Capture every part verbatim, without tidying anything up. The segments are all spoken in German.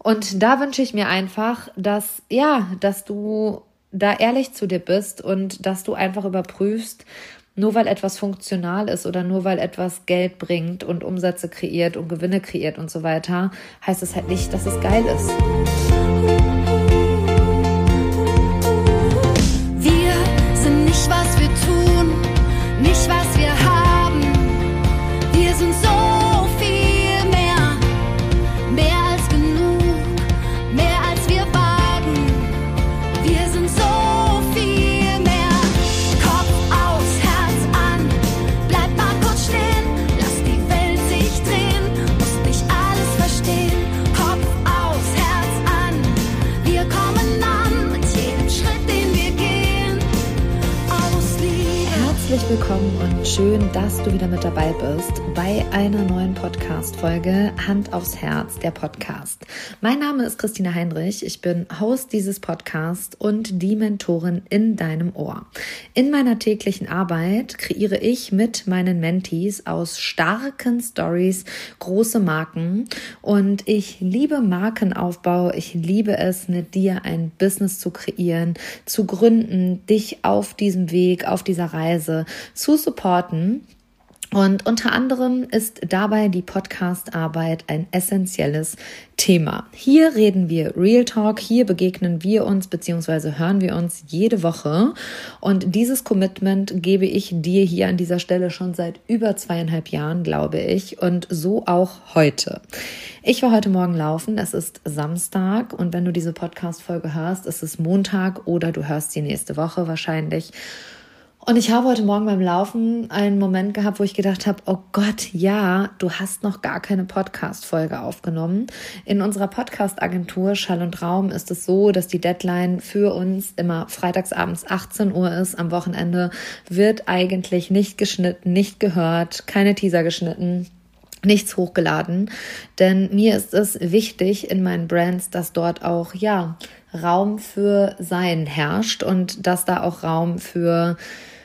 Und da wünsche ich mir einfach, dass, ja, dass du da ehrlich zu dir bist und dass du einfach überprüfst, nur weil etwas funktional ist oder nur weil etwas Geld bringt und Umsätze kreiert und Gewinne kreiert und so weiter, heißt es halt nicht, dass es geil ist. Wir sind nicht, was wir tun, nicht, was wir haben. Wir sind so viel mehr, mehr als genug, mehr als wir wagen. Wir sind so viel mehr. Kopf aus, Herz an, bleib mal kurz stehen, lass die Welt sich drehen, musst nicht alles verstehen. Kopf aus, Herz an, wir kommen an mit jedem Schritt, den wir gehen, aus Liebe. Herzlich willkommen und schön, dass du wieder mit dabei bist bei einer neuen Podcast-Folge Hand aufs Herz, der Podcast. Mein Name ist Christina Heinrich, ich bin Host dieses Podcasts und die Mentorin in deinem Ohr. In meiner täglichen Arbeit kreiere ich mit meinen Mentees aus starken Stories große Marken und ich liebe Markenaufbau, ich liebe es, mit dir ein Business zu kreieren, zu gründen, dich auf diesem Weg, auf dieser Reise zu supporten. Und unter anderem ist dabei die Podcast-Arbeit ein essentielles Thema. Hier reden wir Real Talk, hier begegnen wir uns bzw. hören wir uns jede Woche. Und dieses Commitment gebe ich dir hier an dieser Stelle schon seit über zweieinhalb Jahren, glaube ich, und so auch heute. Ich war heute Morgen laufen, es ist Samstag und wenn du diese Podcast-Folge hörst, ist es Montag oder du hörst sie nächste Woche wahrscheinlich. Und ich habe heute Morgen beim Laufen einen Moment gehabt, wo ich gedacht habe, oh Gott, ja, du hast noch gar keine Podcast-Folge aufgenommen. In unserer Podcast-Agentur Schall und Raum ist es so, dass die Deadline für uns immer freitagsabends achtzehn Uhr ist. Am Wochenende wird eigentlich nicht geschnitten, nicht gehört, keine Teaser geschnitten. Nichts hochgeladen, denn mir ist es wichtig in meinen Brands, dass dort auch, ja, Raum für Sein herrscht und dass da auch Raum für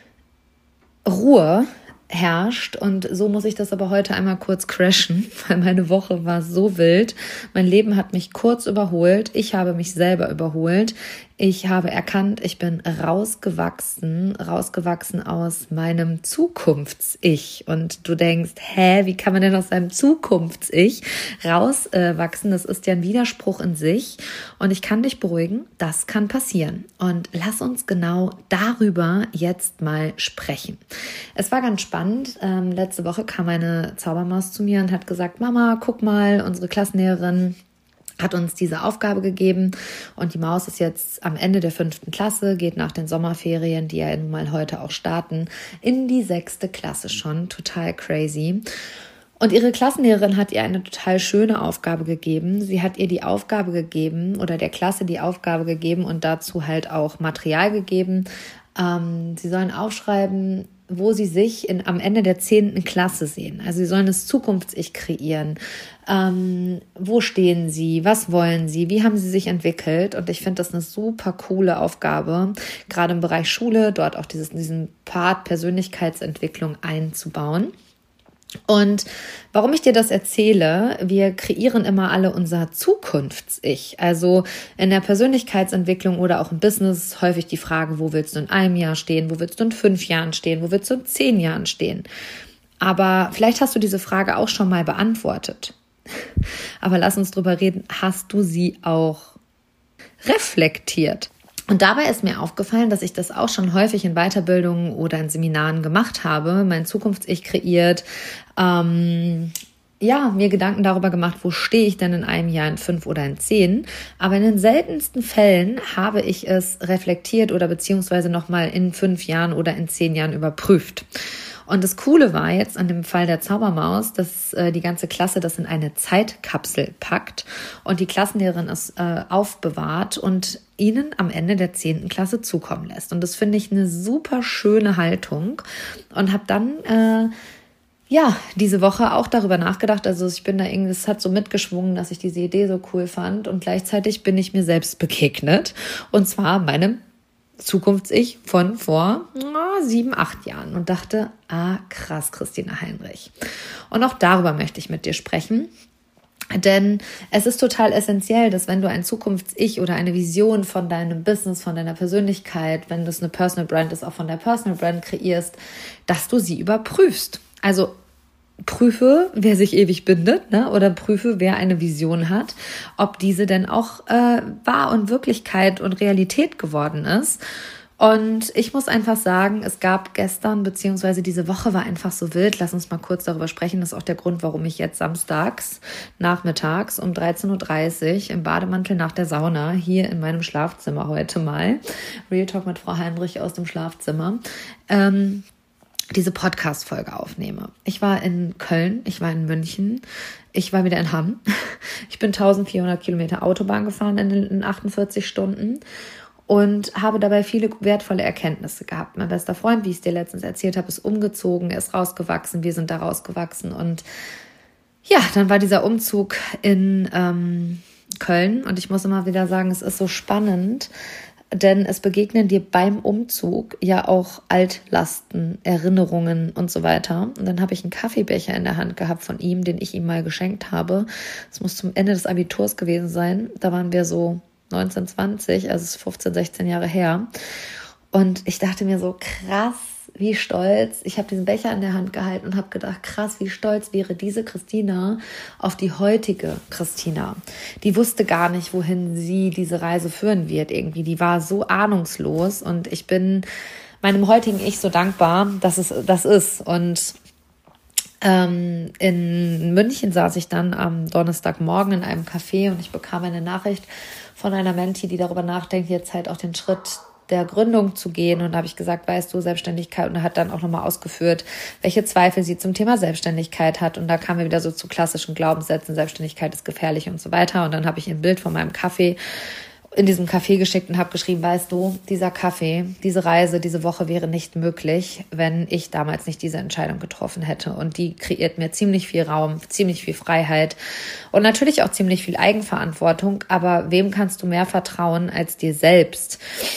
Ruhe herrscht und so muss ich das aber heute einmal kurz crashen, weil meine Woche war so wild. Mein Leben hat mich kurz überholt. Ich habe mich selber überholt. Ich habe erkannt, ich bin rausgewachsen, rausgewachsen aus meinem Zukunfts-Ich. Und du denkst, hä, wie kann man denn aus seinem Zukunfts-Ich rauswachsen? Das ist ja ein Widerspruch in sich. Und ich kann dich beruhigen, das kann passieren. Und lass uns genau darüber jetzt mal sprechen. Es war ganz spannend. Ähm, letzte Woche kam eine Zaubermaus zu mir und hat gesagt, Mama, guck mal, unsere Klassenlehrerin hat uns diese Aufgabe gegeben und die Maus ist jetzt am Ende der fünften Klasse, geht nach den Sommerferien, die ja nun mal heute auch starten, in die sechste Klasse schon. Total crazy. Und ihre Klassenlehrerin hat ihr eine total schöne Aufgabe gegeben. Sie hat ihr die Aufgabe gegeben oder der Klasse die Aufgabe gegeben und dazu halt auch Material gegeben. Ähm, sie sollen aufschreiben, wo sie sich in, am Ende der zehnten Klasse sehen. Also sie sollen das Zukunfts-Ich kreieren. Ähm, wo stehen sie? Was wollen sie? Wie haben sie sich entwickelt? Und ich finde das eine super coole Aufgabe, gerade im Bereich Schule, dort auch dieses, diesen Part Persönlichkeitsentwicklung einzubauen. Und warum ich dir das erzähle, wir kreieren immer alle unser Zukunfts-Ich. Also in der Persönlichkeitsentwicklung oder auch im Business häufig die Frage, wo willst du in einem Jahr stehen, wo willst du in fünf Jahren stehen, wo willst du in zehn Jahren stehen. Aber vielleicht hast du diese Frage auch schon mal beantwortet. Aber lass uns drüber reden, hast du sie auch reflektiert? Und dabei ist mir aufgefallen, dass ich das auch schon häufig in Weiterbildungen oder in Seminaren gemacht habe, mein Zukunfts-Ich kreiert, ähm, ja, mir Gedanken darüber gemacht, wo stehe ich denn in einem Jahr, in fünf oder in zehn. Aber in den seltensten Fällen habe ich es reflektiert oder beziehungsweise nochmal in fünf Jahren oder in zehn Jahren überprüft. Und das Coole war jetzt an dem Fall der Zaubermaus, dass äh, die ganze Klasse das in eine Zeitkapsel packt und die Klassenlehrerin es äh, aufbewahrt und ihnen am Ende der zehnten Klasse zukommen lässt. Und das finde ich eine super schöne Haltung und habe dann äh, ja diese Woche auch darüber nachgedacht. Also ich bin da irgendwie, es hat so mitgeschwungen, dass ich diese Idee so cool fand und gleichzeitig bin ich mir selbst begegnet und zwar meinem Zukunfts-Ich von vor oh, sieben, acht Jahren und dachte, ah krass, Christina Heinrich. Und auch darüber möchte ich mit dir sprechen. Denn es ist total essentiell, dass wenn du ein Zukunfts-Ich oder eine Vision von deinem Business, von deiner Persönlichkeit, wenn das eine Personal Brand ist, auch von der Personal Brand kreierst, dass du sie überprüfst. Also prüfe, wer sich ewig bindet, ne? Oder prüfe, wer eine Vision hat, ob diese denn auch äh, wahr und Wirklichkeit und Realität geworden ist. Und ich muss einfach sagen, es gab gestern, beziehungsweise diese Woche war einfach so wild. Lass uns mal kurz darüber sprechen. Das ist auch der Grund, warum ich jetzt samstags, nachmittags um dreizehn Uhr dreißig im Bademantel nach der Sauna hier in meinem Schlafzimmer heute mal, Real Talk mit Frau Heinrich aus dem Schlafzimmer, ähm, diese Podcast-Folge aufnehme. Ich war in Köln, ich war in München, ich war wieder in Hamm. Ich bin eintausendvierhundert Kilometer Autobahn gefahren in den achtundvierzig Stunden. Und habe dabei viele wertvolle Erkenntnisse gehabt. Mein bester Freund, wie ich es dir letztens erzählt habe, ist umgezogen, er ist rausgewachsen, wir sind da rausgewachsen. Und ja, dann war dieser Umzug in ähm, Köln. Und ich muss immer wieder sagen, es ist so spannend, denn es begegnen dir beim Umzug ja auch Altlasten, Erinnerungen und so weiter. Und dann habe ich einen Kaffeebecher in der Hand gehabt von ihm, den ich ihm mal geschenkt habe. Das muss zum Ende des Abiturs gewesen sein. Da waren wir so neunzehn, zwanzig, also es ist fünfzehn, sechzehn Jahre her. Und ich dachte mir so, krass, wie stolz. Ich habe diesen Becher in der Hand gehalten und habe gedacht, krass, wie stolz wäre diese Christina auf die heutige Christina. Die wusste gar nicht, wohin sie diese Reise führen wird irgendwie. Die war so ahnungslos und ich bin meinem heutigen Ich so dankbar, dass es das ist. Und Ähm, in München saß ich dann am Donnerstagmorgen in einem Café und ich bekam eine Nachricht von einer Mentee, die darüber nachdenkt, jetzt halt auch den Schritt der Gründung zu gehen. Und da habe ich gesagt, weißt du, Selbstständigkeit, und er hat dann auch nochmal ausgeführt, welche Zweifel sie zum Thema Selbstständigkeit hat. Und da kamen wir wieder so zu klassischen Glaubenssätzen, Selbstständigkeit ist gefährlich und so weiter. Und dann habe ich ein Bild von meinem Kaffee in diesem Café geschickt und habe geschrieben, weißt du, dieser Kaffee, diese Reise, diese Woche wäre nicht möglich, wenn ich damals nicht diese Entscheidung getroffen hätte. Und die kreiert mir ziemlich viel Raum, ziemlich viel Freiheit und natürlich auch ziemlich viel Eigenverantwortung. Aber wem kannst du mehr vertrauen als dir selbst?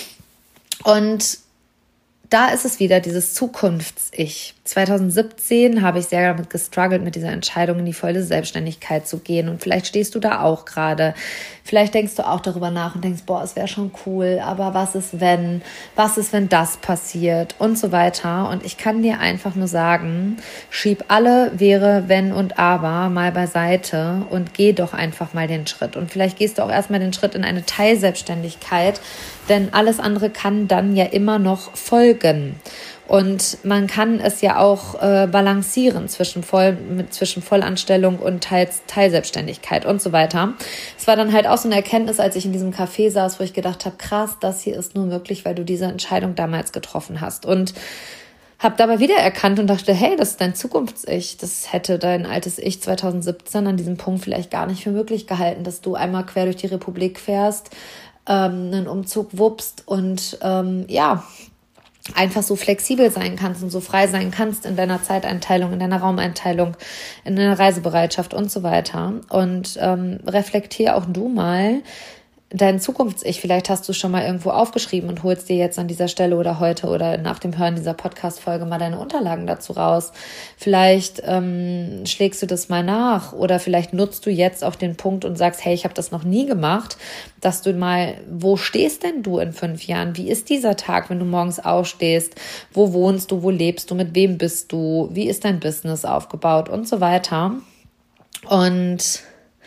Und da ist es wieder dieses Zukunfts-Ich. zwanzig siebzehn habe ich sehr damit gestruggelt, mit dieser Entscheidung in die volle Selbstständigkeit zu gehen. Und vielleicht stehst du da auch gerade. Vielleicht denkst du auch darüber nach und denkst, boah, es wäre schon cool, aber was ist, wenn? Was ist, wenn das passiert? Und so weiter. Und ich kann dir einfach nur sagen, schieb alle wäre, wenn und aber mal beiseite und geh doch einfach mal den Schritt. Und vielleicht gehst du auch erstmal den Schritt in eine Teilselbstständigkeit, denn alles andere kann dann ja immer noch folgen. Und man kann es ja auch äh, balancieren zwischen, Voll, mit, zwischen Vollanstellung und Teils, Teilselbstständigkeit und so weiter. Es war dann halt auch so eine Erkenntnis, als ich in diesem Café saß, wo ich gedacht habe, krass, das hier ist nur möglich, weil du diese Entscheidung damals getroffen hast. Und habe dabei wieder erkannt und dachte, hey, das ist dein Zukunfts-Ich. Das hätte dein altes Ich zwanzig siebzehn an diesem Punkt vielleicht gar nicht für möglich gehalten, dass du einmal quer durch die Republik fährst, ähm, einen Umzug wuppst und ähm, ja, einfach so flexibel sein kannst und so frei sein kannst in deiner Zeiteinteilung, in deiner Raumeinteilung, in deiner Reisebereitschaft und so weiter. Und ähm, reflektier auch du mal dein Zukunfts-Ich. Vielleicht hast du es schon mal irgendwo aufgeschrieben und holst dir jetzt an dieser Stelle oder heute oder nach dem Hören dieser Podcast-Folge mal deine Unterlagen dazu raus. Vielleicht ähm, schlägst du das mal nach oder vielleicht nutzt du jetzt auch den Punkt und sagst, hey, ich habe das noch nie gemacht, dass du mal, wo stehst denn du in fünf Jahren? Wie ist dieser Tag, wenn du morgens aufstehst? Wo wohnst du? Wo lebst du? Mit wem bist du? Wie ist dein Business aufgebaut? Und so weiter. Und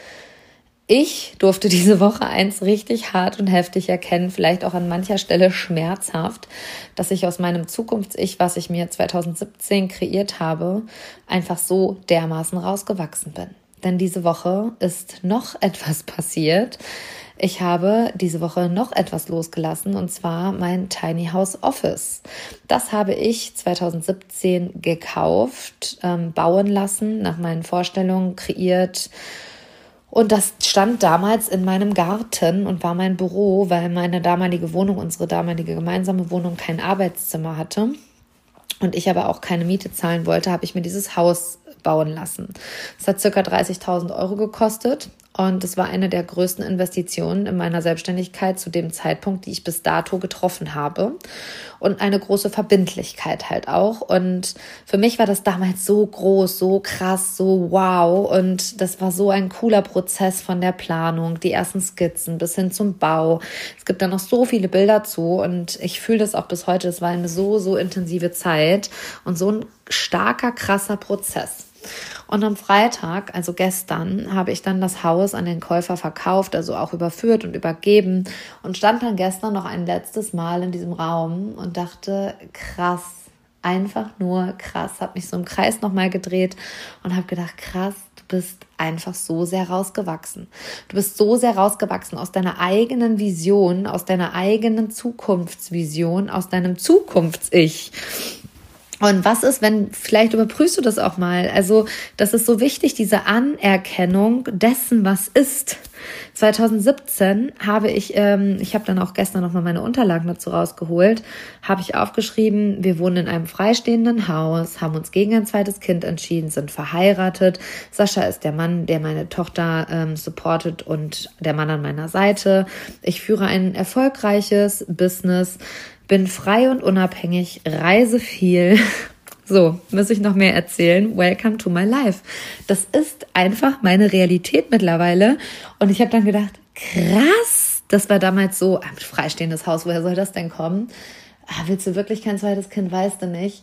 ich durfte diese Woche eins richtig hart und heftig erkennen, vielleicht auch an mancher Stelle schmerzhaft, dass ich aus meinem Zukunfts-Ich, was ich mir zwanzig siebzehn kreiert habe, einfach so dermaßen rausgewachsen bin. Denn diese Woche ist noch etwas passiert. Ich habe diese Woche noch etwas losgelassen, und zwar mein Tiny House Office. Das habe ich zwanzig siebzehn gekauft, ähm, bauen lassen, nach meinen Vorstellungen kreiert. Und das stand damals in meinem Garten und war mein Büro, weil meine damalige Wohnung, unsere damalige gemeinsame Wohnung, kein Arbeitszimmer hatte. Und ich aber auch keine Miete zahlen wollte, habe ich mir dieses Haus bauen lassen. Es hat circa dreißigtausend Euro gekostet Und es war eine der größten Investitionen in meiner Selbstständigkeit zu dem Zeitpunkt, die ich bis dato getroffen habe. Und eine große Verbindlichkeit halt auch. Und für mich war das damals so groß, so krass, so wow. Und das war so ein cooler Prozess von der Planung, die ersten Skizzen bis hin zum Bau. Es gibt da noch so viele Bilder zu und ich fühle das auch bis heute. Es war eine so, so intensive Zeit und so ein starker, krasser Prozess. Und am Freitag, also gestern, habe ich dann das Haus an den Käufer verkauft, also auch überführt und übergeben und stand dann gestern noch ein letztes Mal in diesem Raum und dachte, krass, einfach nur krass, habe mich so im Kreis nochmal gedreht und habe gedacht, krass, du bist einfach so sehr rausgewachsen. Du bist so sehr rausgewachsen aus deiner eigenen Vision, aus deiner eigenen Zukunftsvision, aus deinem Zukunfts-Ich. Und was ist, wenn, vielleicht überprüfst du das auch mal, also das ist so wichtig, diese Anerkennung dessen, was ist. zwanzig siebzehn habe ich, ähm, ich habe dann auch gestern nochmal meine Unterlagen dazu rausgeholt, habe ich aufgeschrieben, wir wohnen in einem freistehenden Haus, haben uns gegen ein zweites Kind entschieden, sind verheiratet. Sascha ist der Mann, der meine Tochter ähm, supportet und der Mann an meiner Seite. Ich führe ein erfolgreiches Business, bin frei und unabhängig, reise viel. So, muss ich noch mehr erzählen? Welcome to my life. Das ist einfach meine Realität mittlerweile. Und ich habe dann gedacht, krass, das war damals so, ein freistehendes Haus, woher soll das denn kommen? Ah, willst du wirklich kein zweites Kind, weißt du nicht?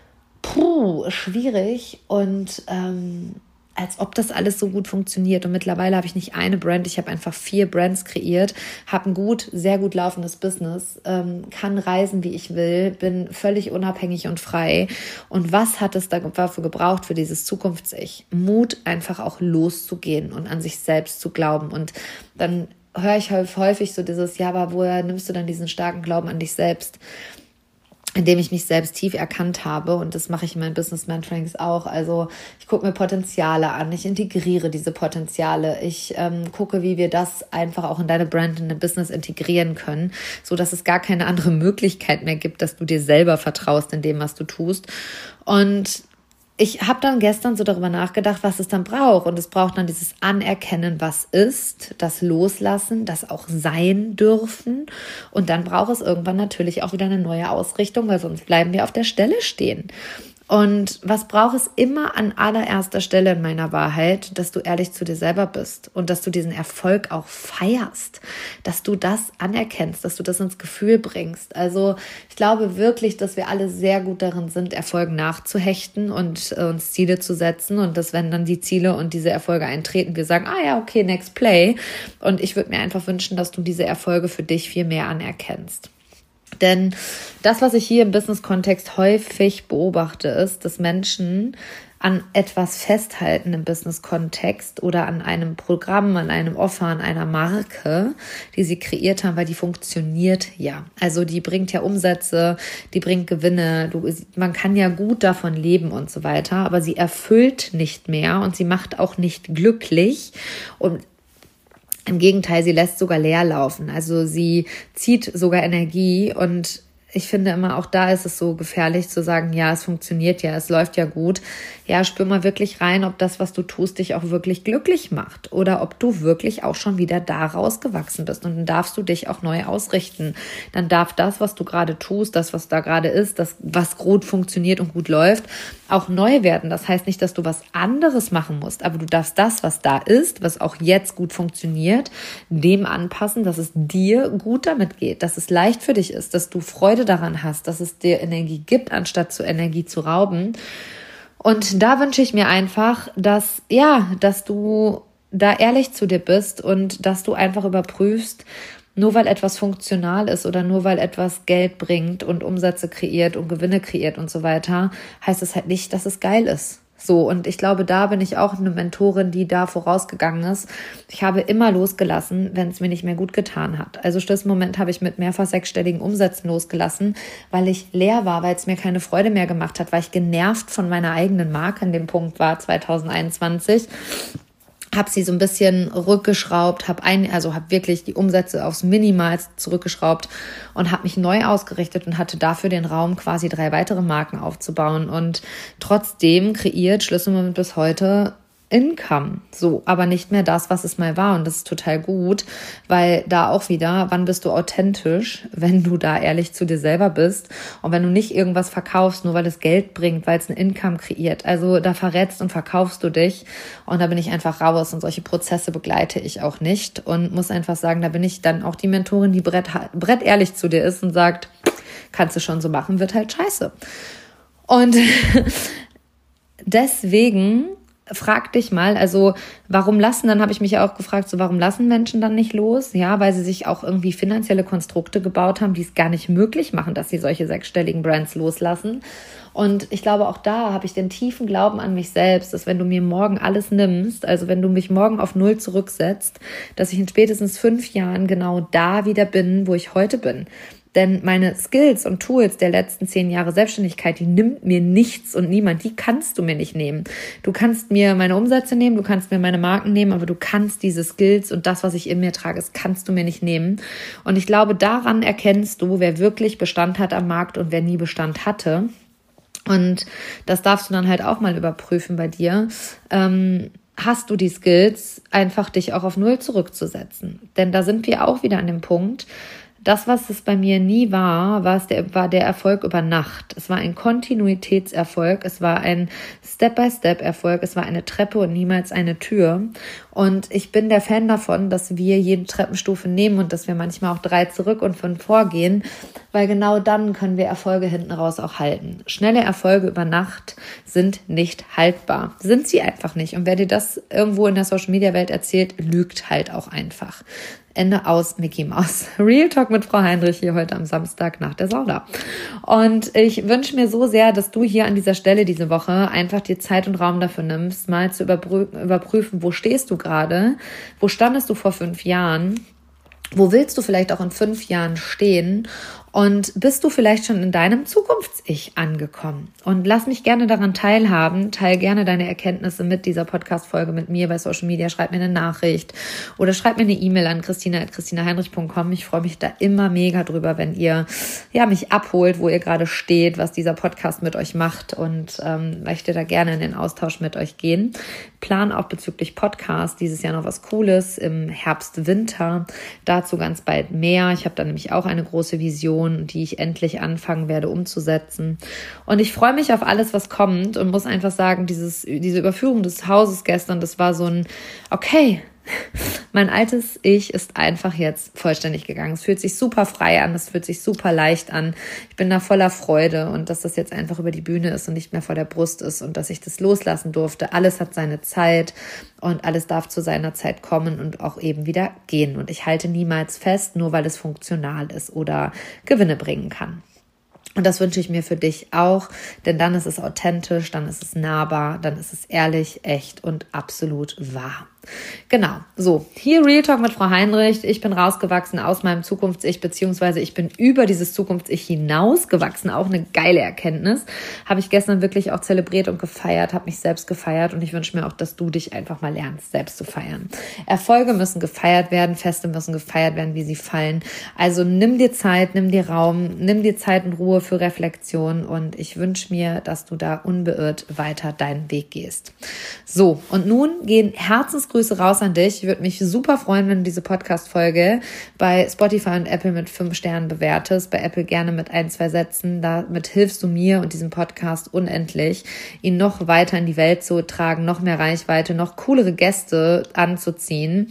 Puh, schwierig. Und ähm, als ob das alles so gut funktioniert. Und mittlerweile habe ich nicht eine Brand, ich habe einfach vier Brands kreiert, habe ein gut, sehr gut laufendes Business, ähm, kann reisen, wie ich will, bin völlig unabhängig und frei. Und was hat es dafür gebraucht, für dieses Zukunfts-Ich? Mut, einfach auch loszugehen und an sich selbst zu glauben. Und dann höre ich häufig so dieses, ja, aber woher nimmst du dann diesen starken Glauben an dich selbst? Indem ich mich selbst tief erkannt habe, und das mache ich in meinen Business Mentorings auch. Also ich gucke mir Potenziale an, ich integriere diese Potenziale, ich ähm, gucke, wie wir das einfach auch in deine Brand, in dein Business integrieren können, so dass es gar keine andere Möglichkeit mehr gibt, dass du dir selber vertraust in dem, was du tust. Und ich habe dann gestern so darüber nachgedacht, was es dann braucht. Und es braucht dann dieses Anerkennen, was ist, das Loslassen, das auch sein dürfen. Und dann braucht es irgendwann natürlich auch wieder eine neue Ausrichtung, weil sonst bleiben wir auf der Stelle stehen. Und was braucht es immer an allererster Stelle in meiner Wahrheit, dass du ehrlich zu dir selber bist und dass du diesen Erfolg auch feierst, dass du das anerkennst, dass du das ins Gefühl bringst. Also ich glaube wirklich, dass wir alle sehr gut darin sind, Erfolgen nachzuhechten und äh, uns Ziele zu setzen, und dass, wenn dann die Ziele und diese Erfolge eintreten, wir sagen, ah ja, okay, next play. Und ich würde mir einfach wünschen, dass du diese Erfolge für dich viel mehr anerkennst. Denn das, was ich hier im Business-Kontext häufig beobachte, ist, dass Menschen an etwas festhalten im Business-Kontext oder an einem Programm, an einem Offer, an einer Marke, die sie kreiert haben, weil die funktioniert ja. Also die bringt ja Umsätze, die bringt Gewinne, du, man kann ja gut davon leben und so weiter, aber sie erfüllt nicht mehr und sie macht auch nicht glücklich. Und im Gegenteil, sie lässt sogar leer laufen. Also sie zieht sogar Energie, und ich finde immer, auch da ist es so gefährlich zu sagen, ja, es funktioniert ja, es läuft ja gut. Ja, spür mal wirklich rein, ob das, was du tust, dich auch wirklich glücklich macht oder ob du wirklich auch schon wieder da rausgewachsen bist. Und dann darfst du dich auch neu ausrichten. Dann darf das, was du gerade tust, das, was da gerade ist, das, was gut funktioniert und gut läuft, auch neu werden. Das heißt nicht, dass du was anderes machen musst, aber du darfst das, was da ist, was auch jetzt gut funktioniert, dem anpassen, dass es dir gut damit geht, dass es leicht für dich ist, dass du Freude daran hast, dass es dir Energie gibt, anstatt zu Energie zu rauben. Und da wünsche ich mir einfach, dass, ja, dass du da ehrlich zu dir bist und dass du einfach überprüfst, nur weil etwas funktional ist oder nur weil etwas Geld bringt und Umsätze kreiert und Gewinne kreiert und so weiter, heißt es halt nicht, dass es geil ist. So, und ich glaube, da bin ich auch eine Mentorin, die da vorausgegangen ist. Ich habe immer losgelassen, wenn es mir nicht mehr gut getan hat. Also Schlussmoment habe ich mit mehrfach sechsstelligen Umsätzen losgelassen, weil ich leer war, weil es mir keine Freude mehr gemacht hat, weil ich genervt von meiner eigenen Marke an dem Punkt war, zwanzig einundzwanzig. Habe sie so ein bisschen rückgeschraubt, habe ein, also habe wirklich die Umsätze aufs Minimalste zurückgeschraubt und habe mich neu ausgerichtet und hatte dafür den Raum, quasi drei weitere Marken aufzubauen. Und trotzdem kreiert Schlüsselmoment bis heute Income, so, aber nicht mehr das, was es mal war. Und das ist total gut, weil da auch wieder, wann bist du authentisch, wenn du da ehrlich zu dir selber bist und wenn du nicht irgendwas verkaufst, nur weil es Geld bringt, weil es ein Income kreiert. Also da verrätst und verkaufst du dich und da bin ich einfach raus und solche Prozesse begleite ich auch nicht und muss einfach sagen, da bin ich dann auch die Mentorin, die brett, brett ehrlich zu dir ist und sagt, kannst du schon so machen, wird halt scheiße. Und deswegen frag dich mal, also warum lassen, dann habe ich mich ja auch gefragt, so warum lassen Menschen dann nicht los? Ja, weil sie sich auch irgendwie finanzielle Konstrukte gebaut haben, die es gar nicht möglich machen, dass sie solche sechsstelligen Brands loslassen. Und ich glaube, auch da habe ich den tiefen Glauben an mich selbst, dass wenn du mir morgen alles nimmst, also wenn du mich morgen auf Null zurücksetzt, dass ich in spätestens fünf Jahren genau da wieder bin, wo ich heute bin. Denn meine Skills und Tools der letzten zehn Jahre Selbstständigkeit, die nimmt mir nichts und niemand, die kannst du mir nicht nehmen. Du kannst mir meine Umsätze nehmen, du kannst mir meine Marken nehmen, aber du kannst diese Skills und das, was ich in mir trage, das kannst du mir nicht nehmen. Und ich glaube, daran erkennst du, wer wirklich Bestand hat am Markt und wer nie Bestand hatte. Und das darfst du dann halt auch mal überprüfen bei dir. Ähm, hast du die Skills, einfach dich auch auf Null zurückzusetzen? Denn da sind wir auch wieder an dem Punkt, das, was es bei mir nie war, war, es der, war der Erfolg über Nacht. Es war ein Kontinuitätserfolg, es war ein Step-by-Step-Erfolg, es war eine Treppe und niemals eine Tür. Und ich bin der Fan davon, dass wir jede Treppenstufe nehmen und dass wir manchmal auch drei zurück und fünf vorgehen, weil genau dann können wir Erfolge hinten raus auch halten. Schnelle Erfolge über Nacht sind nicht haltbar. Sind sie einfach nicht. Und wer dir das irgendwo in der Social-Media-Welt erzählt, lügt halt auch einfach. Ende aus Mickey Mouse. Real Talk mit Frau Heinrich hier heute am Samstag nach der Sauna. Und ich wünsche mir so sehr, dass du hier an dieser Stelle diese Woche einfach dir Zeit und Raum dafür nimmst, mal zu überprü- überprüfen, wo stehst du gerade, wo standest du vor fünf Jahren, wo willst du vielleicht auch in fünf Jahren stehen und bist du vielleicht schon in deinem Zukunfts-Ich angekommen? Und lass mich gerne daran teilhaben. Teil gerne deine Erkenntnisse mit dieser Podcast-Folge mit mir bei Social Media. Schreib mir eine Nachricht oder schreib mir eine E-Mail an christina at christina heinrich punkt com. Ich freue mich da immer mega drüber, wenn ihr ja mich abholt, wo ihr gerade steht, was dieser Podcast mit euch macht und ähm, möchte da gerne in den Austausch mit euch gehen. Plan auch bezüglich Podcast dieses Jahr noch was Cooles im Herbst, Winter. Dazu ganz bald mehr. Ich habe da nämlich auch eine große Vision, die ich endlich anfangen werde umzusetzen. Und ich freue mich auf alles, was kommt und muss einfach sagen, dieses, diese Überführung des Hauses gestern, das war so ein, okay, mein altes Ich ist einfach jetzt vollständig gegangen. Es fühlt sich super frei an, es fühlt sich super leicht an. Ich bin da voller Freude und dass das jetzt einfach über die Bühne ist und nicht mehr vor der Brust ist und dass ich das loslassen durfte. Alles hat seine Zeit und alles darf zu seiner Zeit kommen und auch eben wieder gehen. Und ich halte niemals fest, nur weil es funktional ist oder Gewinne bringen kann. Und das wünsche ich mir für dich auch, denn dann ist es authentisch, dann ist es nahbar, dann ist es ehrlich, echt und absolut wahr. Genau, so, hier Real Talk mit Frau Heinrich. Ich bin rausgewachsen aus meinem Zukunfts-Ich, beziehungsweise ich bin über dieses Zukunfts-Ich hinausgewachsen. Auch eine geile Erkenntnis. Habe ich gestern wirklich auch zelebriert und gefeiert, habe mich selbst gefeiert und ich wünsche mir auch, dass du dich einfach mal lernst, selbst zu feiern. Erfolge müssen gefeiert werden, Feste müssen gefeiert werden, wie sie fallen. Also nimm dir Zeit, nimm dir Raum, nimm dir Zeit und Ruhe für Reflexion und ich wünsche mir, dass du da unbeirrt weiter deinen Weg gehst. So, und nun gehen Herzensgrüße raus an dich. Ich würde mich super freuen, wenn du diese Podcast-Folge bei Spotify und Apple mit fünf Sternen bewertest. Bei Apple gerne mit ein, zwei Sätzen. Damit hilfst du mir und diesem Podcast unendlich, ihn noch weiter in die Welt zu tragen, noch mehr Reichweite, noch coolere Gäste anzuziehen.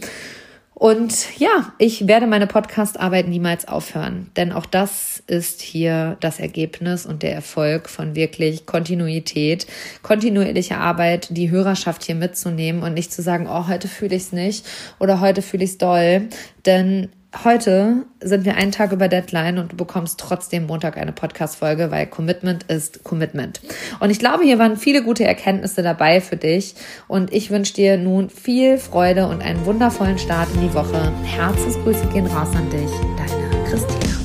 Und ja, ich werde meine Podcast-Arbeit niemals aufhören, denn auch das ist hier das Ergebnis und der Erfolg von wirklich Kontinuität, kontinuierliche Arbeit, die Hörerschaft hier mitzunehmen und nicht zu sagen, oh, heute fühle ich es nicht oder heute fühle ich es doll, denn heute sind wir einen Tag über Deadline und du bekommst trotzdem Montag eine Podcast-Folge, weil Commitment ist Commitment. Und ich glaube, hier waren viele gute Erkenntnisse dabei für dich und ich wünsche dir nun viel Freude und einen wundervollen Start in die Woche. Herzensgrüße gehen raus an dich, deine Christina.